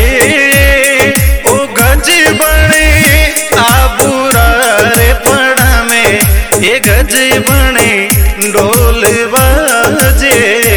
ओ गज बने आबूरा रे पड़ा में ये गज बने ढोल बाजे।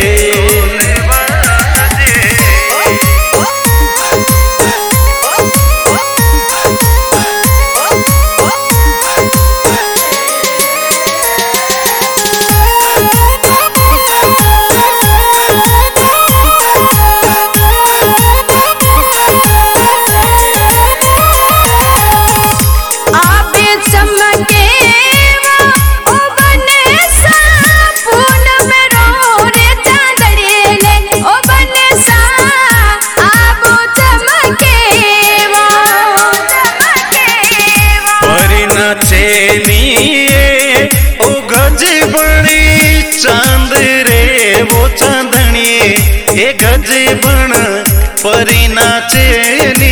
ओ गज बड़ी चांद रे वो चांदनी ए गज बन परी नाचेनी।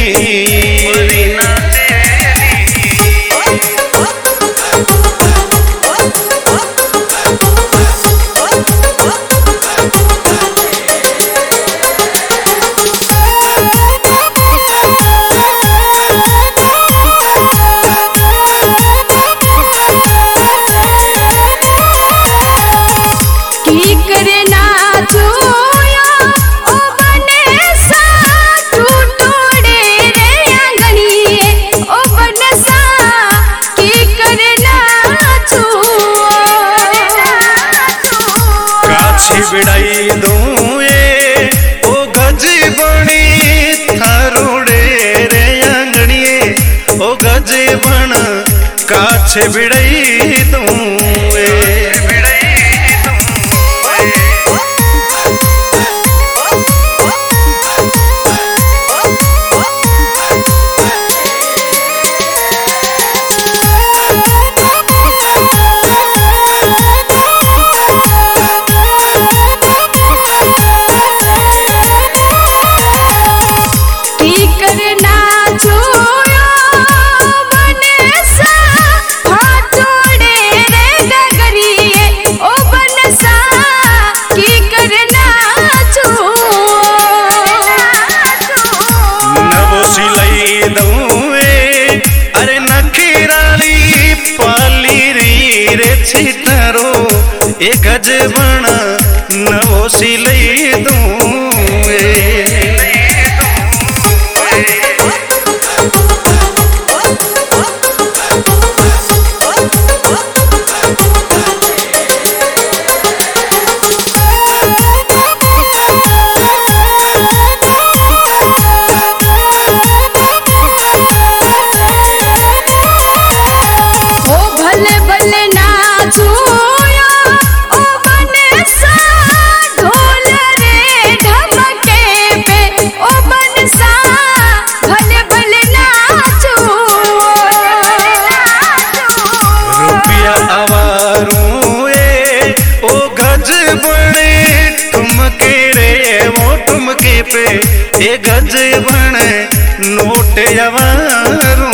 बिड़ाई दूं ये ओ गज बनी थारूड़े रे आंगणिए ओ गज बन काछे बिड़ाई दूं अरे नखीराली पाली री रे छितरो ए गज बन नवो सिलई दूं। ठुमके पे ए गज बने नोट अवारू।